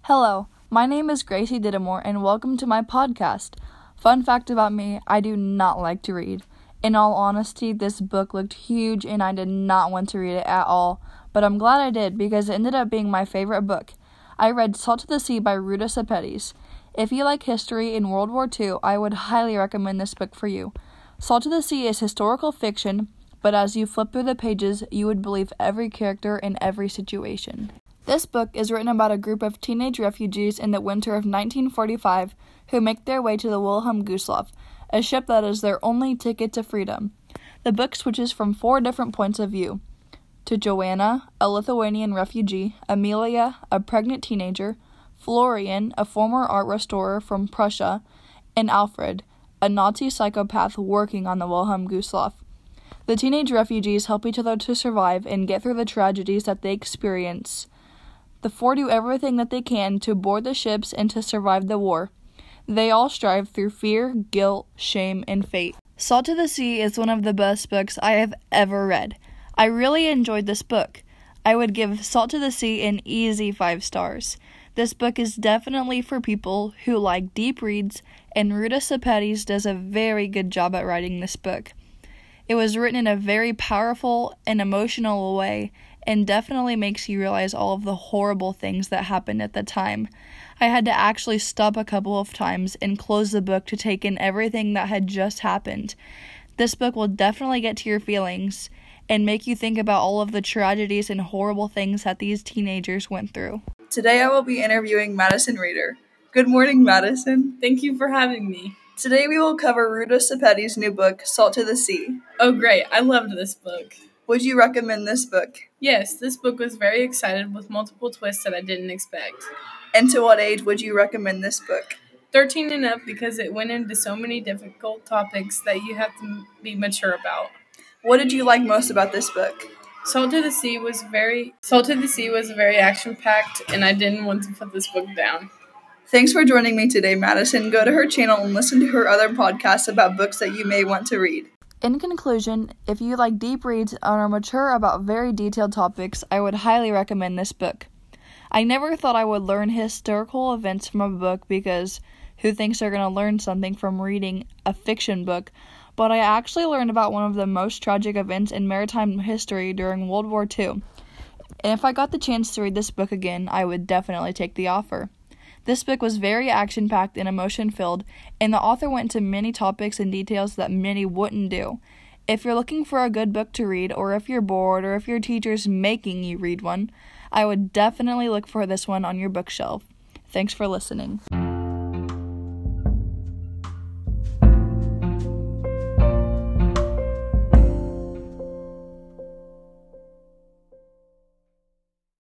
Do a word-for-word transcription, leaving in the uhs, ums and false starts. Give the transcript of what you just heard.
Hello, my name is Gracie Didamore, and welcome to my podcast. Fun fact about me, I do not like to read. In all honesty, this book looked huge and I did not want to read it at all, but I'm glad I did because it ended up being my favorite book. I read Salt to the Sea by Ruta Sepetys. If you like history in World War Two, I would highly recommend this book for you. Salt to the Sea is historical fiction, but as you flip through the pages, you would believe every character in every situation. This book is written about a group of teenage refugees in the winter of nineteen forty-five who make their way to the Wilhelm Gustloff, a ship that is their only ticket to freedom. The book switches from four different points of view, to Joanna, a Lithuanian refugee, Amelia, a pregnant teenager, Florian, a former art restorer from Prussia, and Alfred, a Nazi psychopath working on the Wilhelm Gustloff. The teenage refugees help each other to survive and get through the tragedies that they experience. The four do everything that they can to board the ships and to survive the war. They all strive through fear, guilt, shame, and fate. Salt to the Sea is one of the best books I have ever read. I really enjoyed this book. I would give Salt to the Sea an easy five stars. This book is definitely for people who like deep reads, and Ruta Sepetys does a very good job at writing this book. It was written in a very powerful and emotional way, and definitely makes you realize all of the horrible things that happened at the time. I had to actually stop a couple of times and close the book to take in everything that had just happened. This book will definitely get to your feelings and make you think about all of the tragedies and horrible things that these teenagers went through. Today I will be interviewing Madison Reeder. Good morning, Madison. Thank you for having me. Today we will cover Ruta Sepetys' new book, Salt to the Sea. Oh great, I loved this book. Would you recommend this book? Yes, this book was very exciting with multiple twists that I didn't expect. And to what age would you recommend this book? thirteen and up, because it went into so many difficult topics that you have to be mature about. What did you like most about this book? Salt to the Sea was very Salt to the Sea was very action-packed, and I didn't want to put this book down. Thanks for joining me today, Madison. Go to her channel and listen to her other podcasts about books that you may want to read. In conclusion, if you like deep reads and are mature about very detailed topics, I would highly recommend this book. I never thought I would learn historical events from a book because who thinks they're going to learn something from reading a fiction book, but I actually learned about one of the most tragic events in maritime history during World War Two. And if I got the chance to read this book again, I would definitely take the offer. This book was very action-packed and emotion-filled, and the author went into many topics and details that many wouldn't do. If you're looking for a good book to read, or if you're bored, or if your teacher's making you read one, I would definitely look for this one on your bookshelf. Thanks for listening.